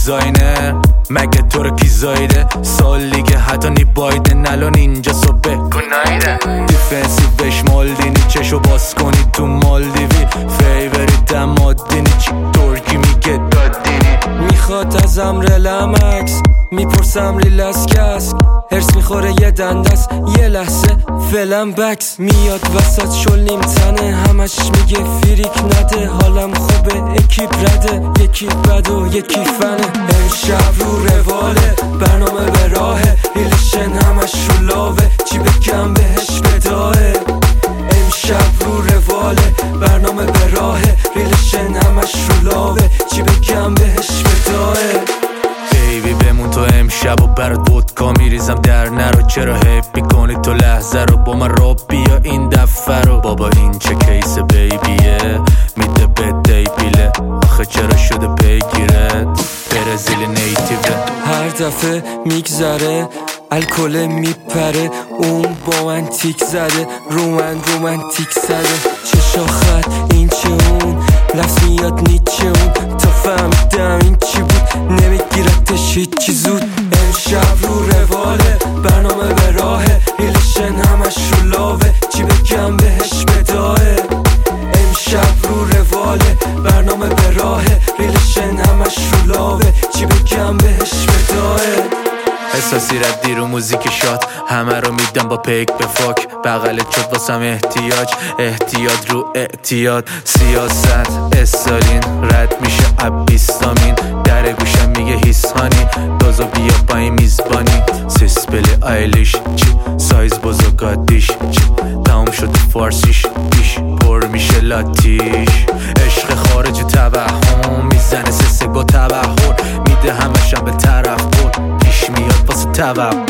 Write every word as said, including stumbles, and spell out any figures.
دیزاینر مگه تو رو کی زایده سال دیگه حتی نی بایدن الان اینجا صبح گنایده دیفنسیوش مالدینی چشو باز کنی تو مالدیوی فیوریت مادینی چی ترکی میگه دادینی میخواد ازم رلمکس میپرسم ریلس کس هرس میخوره یه دندس یه لحظه فلم بکس میاد وسط شل نیم تنه همش میگه فریک نده حالم خوبه اکیپ رده یکی بد و یکی فنه امشب رو رواله برنامه به راهه ریلیشن همش رو لاوه چی بگم بهش بداهه امشب رو رواله برنامه به راهه ریلیشن همش رو لاوه چی بگم بهش بداهه بیبی بمون تو امشب و برات ودکا میریزم در نرو چرا حیف میکنی تو لحظه رو با من راب بیا این دفعه رو بابا این چه کیس بیبیه میده به دی پیله آخه چرا شده پیگیرت برزیل نیتیوه هر دفعه میگذره الکل میپره اون با من تیک زده رو من رومانتیک زده چه شاخت این چه اون لفظ میاد نیچه اون تا فهمیدم این چی بود نمیگیرتش هیچی زود امشب رو رواله برنامه به راهه ریلیشن همش رو لاوه چی بگم بهش بداهه امشب رو رواله برنامه به راهه ریلیشن همش رو لاوه چی بگم بهش بداهه احساسی ردی رو موزیک شاد همه رو میدم با پیک به فاک بغلت شد واسم احتیاج احتیاط رو اعتیاد سیاست استالین رد میشه ابیستامین در گوشم میگه هیسانی دازو بیا با این میزبانی سیسپل آیلیش چی سایز بزرگاتیش چی تمام شد فارسیش بیش پر میشه لاتیش عشق خارج توهم میزنه سسه با تبهر میده همشم به طرف بر پیش میاد واسه توقع